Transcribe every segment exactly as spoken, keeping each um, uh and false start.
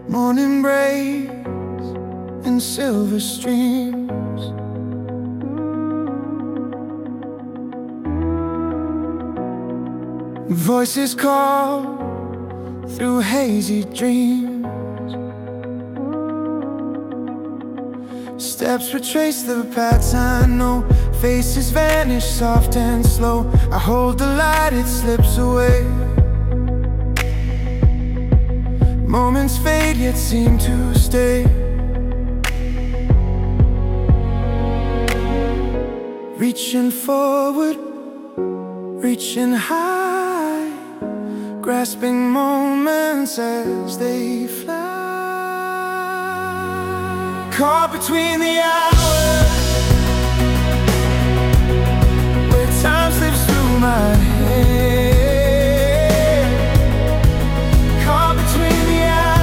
Morning breaks in silver streams, voices call through hazy dreams. Steps retrace the paths I know, faces vanish soft and slow. I hold the light, it slips away. Moments fade yet seem to stay. Reaching forward, reaching high, grasping moments as they fly. Caught between the hours, where time slips through my head. Caught between the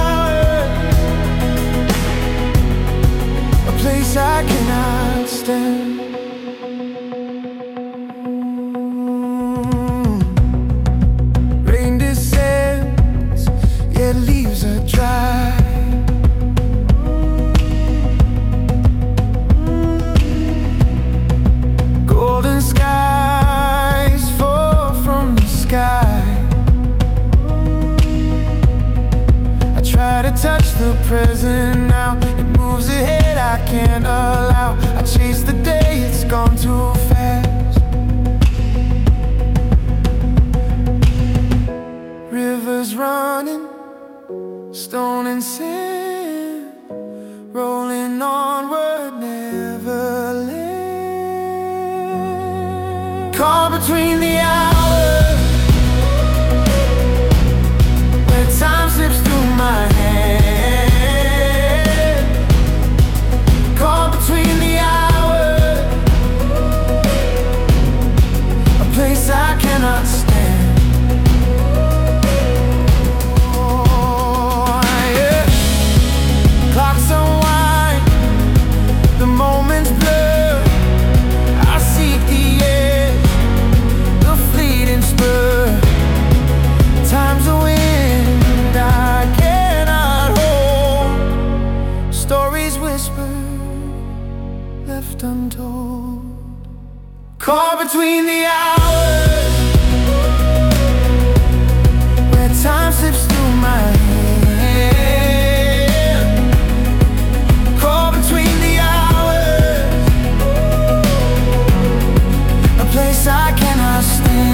hours, a place I cannot stand. Rain descends, yet leaves are dry. Golden skies fall from the sky. I try to touch the present now. It moves ahead, I can't allow. I chase the day, it's gone too fast. Rivers running, stone and sand, rolling onward, never land. Caught between the hours, where time slips through my hand. Caught between the hours, a place I cannot stand. Left untold. Caught between the hours, where time slips through my hand. Caught between the hours, a place I cannot stand.